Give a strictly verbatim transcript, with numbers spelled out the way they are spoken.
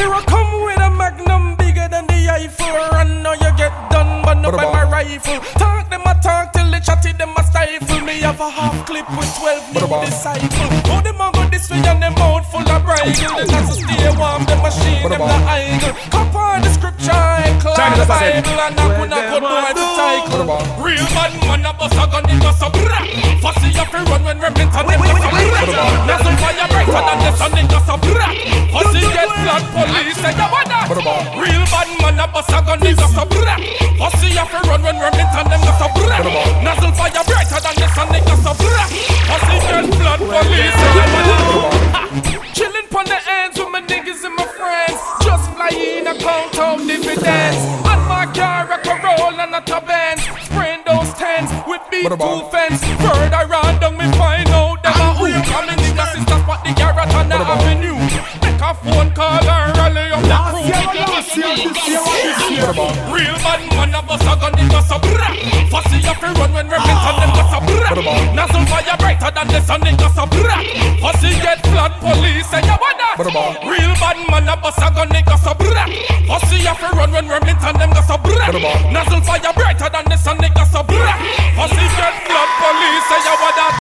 Here I come with a magnum bigger than the Eiffel. Run now you get done, but not by my rifle. Talk them a talk till they chatty them a stifle. Me have a half clip with twelve new disciples. Oh, them a go this way and them out full of bridle. They not to stay warm, them machine, them the idle. Cop on the scripture, I climb the Bible. And I could not go by the title. Real bad man a bust a gun, it just a brah. Fussy up and run when repent and them just a brah. Nothing fire brighter than the sun, it just a brah. Fussy get flat, police say you want that. Real bad man a bust a gun, it just a brah. Fussy up and run when repent and them just a brah. Nothing fire brighter than the sun, it just a brah. Fussy get flat, police say you want that. Chillin' pon the ends with my niggas and my friends. Just flying a count out dividends. On my car a Corolla not a Benz. Spraying those tens with beat two fence. Further on down me find out them a who. Coming in the sister spot the garage on the avenue. Make a phone call and rally up the crew. Real bad man a bust a gun it just a brah. Fussy up and run when repent and them just a brah. Nozzle fire brighter than the sun it just a brah. Fussy get flat police say you want that. Real bad man a bust a gun it just a brah. Fussy up and run when repent and them just a brah. Nozzle fire brighter than the sun it just a brah. Fussy get flat police say you want that.